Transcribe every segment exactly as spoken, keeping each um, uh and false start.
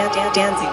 dancing.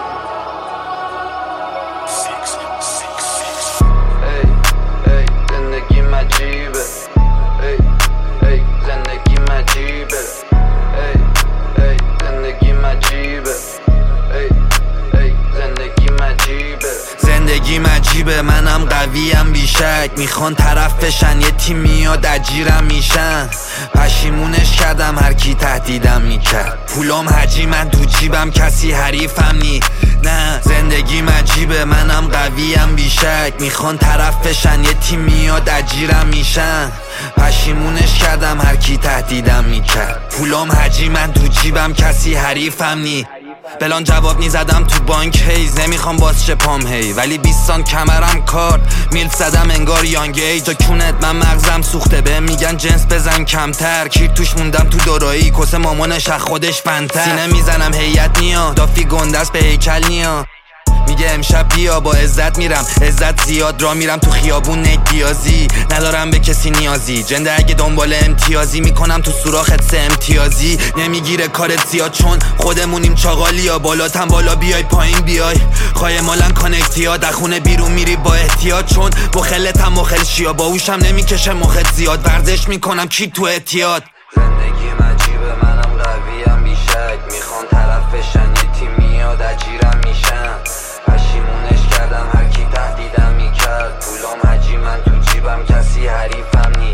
Ey, ey, زندگی مجیبه. ای ای زندگی مجیبه. ای ای زندگی مجیبه. ای ای زندگی مجیبه. زندگی مجیبه، منم قویم بیشک. میخوان طرف بشن، یه تیم میاد اجیرم میشن. پشیمونش کردم هر کی تهدیدم میکرد. پولام حجی، من تو جیبم، کسی حریفم نی. نه زندگی مجیبه، منم قویم بیشک. میخوان طرف بشن، یه تیم میاد اجیرم میشن. پشیمونش کردم هر کی تهدیدم میکرد. پولام حجی، من تو جیبم، کسی حریفم نی. بلان جواب نیزدم تو بانک هیز، نمیخوام باز شه پام هی، ولی بیستان کمرم کارد میل زدم انگار یانگی. جا کونت من مغزم سوخته، به میگن جنس بزن کمتر. کیر توش موندم تو دورایی، کس مامانش از خودش بندتر. سینه میزنم هیئت نیا، دافی گندست به هیکل نیا. میگه امشب بیا با عزت میرم، عزت زیاد را میرم تو خیابون نک بیازی. ندارم به کسی نیازی، جنده اگه دنبال امتیازی میکنم تو سوراخت سه امتیازی. نمیگیره کارت زیاد چون خودمونیم چاقالی ها. بالاتم بالا بیای پایین بیای، خواهی مالن کانکتی ها. در خونه بیرون میری با احتیاط، چون مخلتم مخل شیا. باهوشم نمیکشه مخت زیاد، ورزش میکنم کی تو احتیاط. زندگی مجیبه، منم قویم بیشک. میخوان طرف بشن، یه تیم میاد اجیرم میشن. پشیمونش کردم هر کی تهدیدم میکرد. پولام حجی، من تو جیبم، کسی حریفم نی.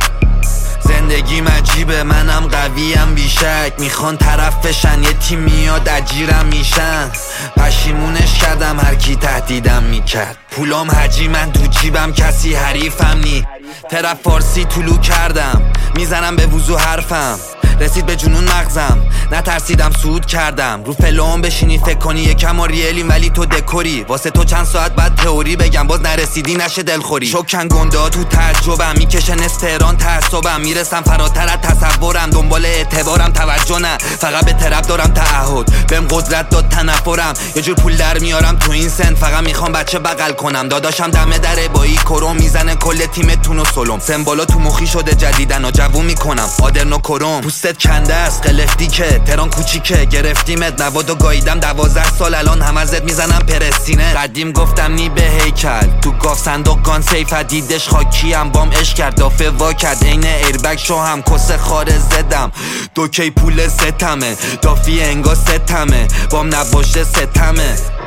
زندگی مجیبه، منم قویم بیشک. میخوان طرف بشن، یه تیم میاد اجیرم میشن. پشیمونش کردم هر کی تهدیدم میکرد. پولام حجی، من تو جیبم، کسی حریفم نی. ترپ فارسی طلوع کردم، میزنم به وضو حرفم. رسید به جنون مغزم، نترسیدم سود کردم. رو فلوم بشینی فکر کنی یکم و ریلیم، ولی تو دکوری. واسه تو چند ساعت بعد تئوری بگم، باز نرسیدی نشه دلخوری. شکن گنده ها تو تعجبم، میکشه نصف تهران تعصبم. میرسم فراتر از تصورم، دنبال اعتبارم توجه نه. فقط به طرف دارم تعهد، بهم قدرت داد تنفرم. یه جور پول در میارم تو این سن، فقط میخوام بچه بغل کنم. داداشم دمه دره با ای کروم، میزنه کل تیمتون و سلم. سمبالا تو مخی شده جدیدن و جوون میکنم آدرنو کروم. پوستت کنده است قلفتی که تهران کوچیکه. گرفتیمت نواد و گاییدم دوازده سال، الان هم ازت میزنم پرستینه. قدیم گفتم نی به هیکل، تو گاف صندوق گان سیف دیدش خاکیم. بام اش کرد دافه وا کرد، عین ایربگ شو هم کس خاره زدم. دوکی پول ستمه، دافی انگا ستمه. بام نباشه ستمه.